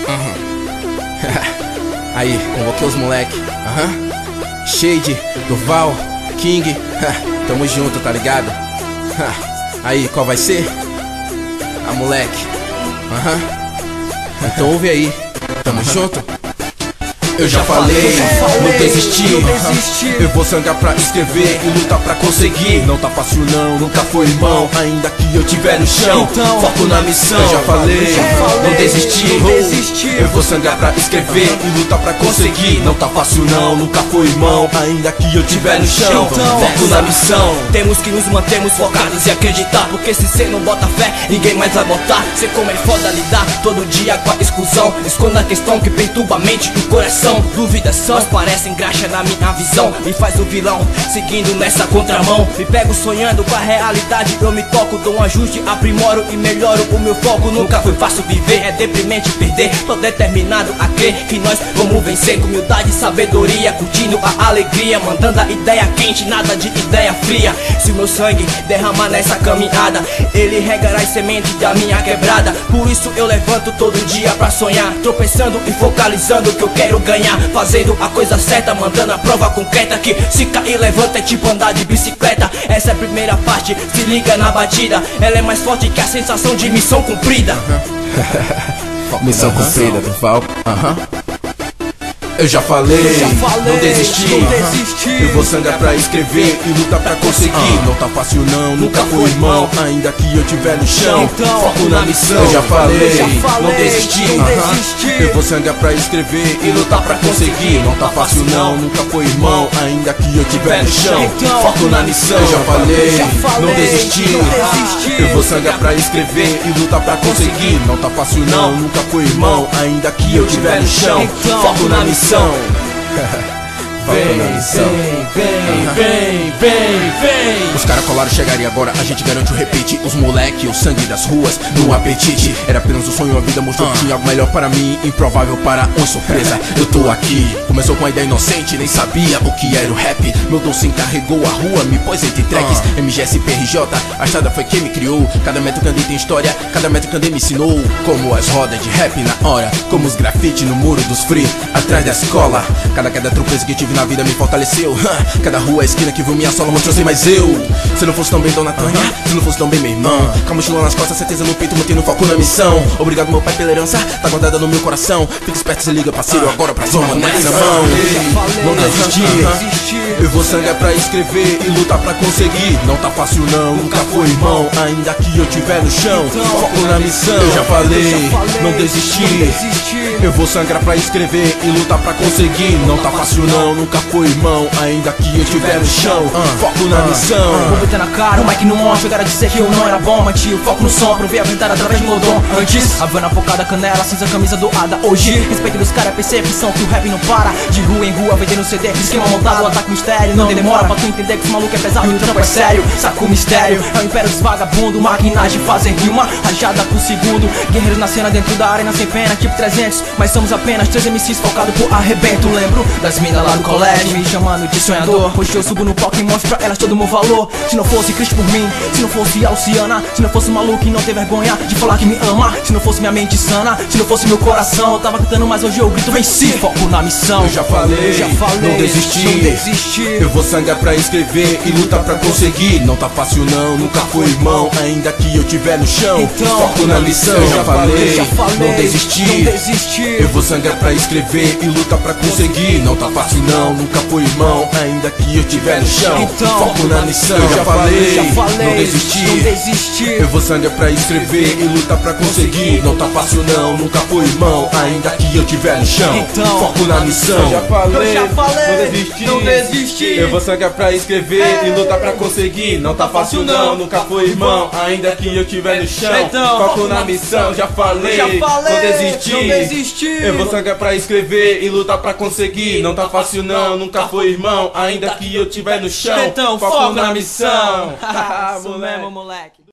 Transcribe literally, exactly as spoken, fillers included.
Uhum. Aí, convoquei os moleque. Uhum. Shade, Durval, King. Tamo junto, tá ligado? Aí, qual vai ser? A moleque. Uhum. Então ouve aí. Tamo junto. Eu já falei, não desistir. Eu vou sangrar pra escrever e lutar pra conseguir. Não tá fácil não, nunca foi irmão. Ainda que eu tiver no chão, foco na missão. Eu já falei, não desistir. Eu vou sangrar pra escrever e lutar pra conseguir. Não tá fácil não, nunca foi irmão. Ainda que eu tiver no chão, foco na missão. Temos que nos mantermos focados e acreditar, porque se cê não bota fé, ninguém mais vai botar. Sei como é foda lidar todo dia com a exclusão. Esconda a questão que perturba a mente e o coração. Dúvidas são, mas parecem graxa na minha visão. Me faz o vilão, seguindo nessa contramão. Me pego sonhando com a realidade, eu me toco, dou um ajuste, aprimoro e melhoro o meu foco. Nunca foi fácil viver, é deprimente perder. Tô determinado a crer que nós vamos vencer. Com humildade e sabedoria, curtindo a alegria, mandando a ideia quente, nada de ideia fria. Se o meu sangue derramar nessa caminhada, ele regará as sementes da minha quebrada. Por isso eu levanto todo dia pra sonhar, tropeçando e focalizando o que eu quero ganhar. Fazendo a coisa certa, mandando a prova concreta, que se cair levanta é tipo andar de bicicleta. Essa é a primeira parte, se liga na batida. Ela é mais forte que a sensação de missão cumprida. Uhum. Missão cumprida, Durval. Aham. Eu já falei, eu já falei, não desistir. Não desistir. Eu vou sangrar pra escrever e lutar pra conseguir. uh. Não tá fácil não, nunca foi irmão. Ainda que eu tiver no chão, então, foco na missão. Eu já falei, já falei não desistir. Não uh-huh. desistir. Eu vou sangrar pra escrever e lutar pra conseguir. Não tá fácil não, nunca foi irmão. Ainda que eu tiver no chão, então, foco na missão. Eu já falei, já falei não desistir. Não desistir. Eu vou sangrar pra escrever e lutar pra conseguir. Não tá fácil não, nunca foi irmão. Ainda que eu tiver no chão, então, foco na missão. Vem, vem, vem, vem, vem, vem. Os caras colaram, chegaria agora, a gente garante o repeat. Os moleque, o sangue das ruas, no apetite. Era apenas um sonho, a vida mostrou que tinha algo melhor para mim. Improvável para uma surpresa, eu tô aqui. Começou com a ideia inocente, nem sabia o que era o rap. Meu dom se encarregou a rua, me pôs entre tracks. M G S P R J, a estrada foi quem me criou. Cada metro que andei tem história, cada metro que andei me ensinou. Como as rodas de rap na hora, como os grafite no muro dos free, atrás da escola. Cada queda tropeço que tive na vida me fortaleceu. Cada rua, esquina que viu minha sola mostrou ser mais eu. Se não fosse tão bem Dona Tânia, se não fosse tão bem minha irmã, com a mochila nas costas, certeza no peito, mantendo foco na missão. Obrigado meu pai pela herança, tá guardada no meu coração. Fica esperto, se liga parceiro, agora pra zona nessa mão. Não desistir, eu vou sangrar pra escrever e lutar pra conseguir. Não tá fácil não, nunca foi irmão. Ainda que eu tiver no chão, foco na missão. Eu já falei, não desistir. Eu vou sangrar pra escrever e lutar pra conseguir. Não tá fácil não, nunca foi irmão. Ainda que eu estiver no chão, uh, foco na uh, missão. uh. Vou botar na cara, o mic no on. Chegaram a dizer que eu não era bom, mantive o foco no som. Provei a verdade através do meu dom. Antes, Havana focada, canela, cinza, camisa doada. Hoje, respeito dos caras, percepção que o rap não para. De rua em rua, vendendo C D, esquema montado, ataque mistério. Não demora pra tu entender que esse maluco é pesado e o trampo é sério. Saca o mistério, é o império dos vagabundos. Maquinagem fazem rima, rajada por segundo. Guerreiros na cena dentro da arena sem pena, tipo trezentos. Mas somos apenas três M Cs focados por arrebento. Lembro das minas lá do colégio me chamando de sonhador. Hoje eu subo no palco e mostro pra elas todo o meu valor. Se não fosse Cristo por mim, se não fosse a Luciana, se não fosse maluco e não ter vergonha de falar que me ama, se não fosse minha mente sana, se não fosse meu coração, eu tava cantando, mas hoje eu grito venci. Foco na missão. Eu já falei, já falei não desistir. Não desistir. Eu vou sangrar pra escrever e lutar pra conseguir. Não tá fácil não, nunca foi irmão. Ainda que eu tiver no chão, então, foco na missão. Eu já falei, já falei não desistir. Não desistir. Eu vou sangrar pra escrever e lutar pra conseguir. Não tá fácil não, nunca foi irmão. Ainda que eu tiver no chão, então, foco na missão. Eu já falei, já falei não desistir. Não desistir. Eu vou sangrar pra escrever e lutar pra conseguir. Não tá fácil não, nunca foi irmão. Ainda que eu tiver no chão, então, foco na missão. Eu já falei, eu já falei não desistir. Não desistir. Eu vou sangrar pra escrever e lutar pra conseguir. Não tá fácil não, nunca foi irmão. Ainda que eu tiver no chão, então, foco na missão. Já falei, já falei não desistir. Não desistir. Eu vou sangrar pra escrever e lutar pra conseguir. Não tá fácil não, nunca foi irmão. Ainda que eu tiver no chão, então, foco na missão. Isso mesmo, moleque.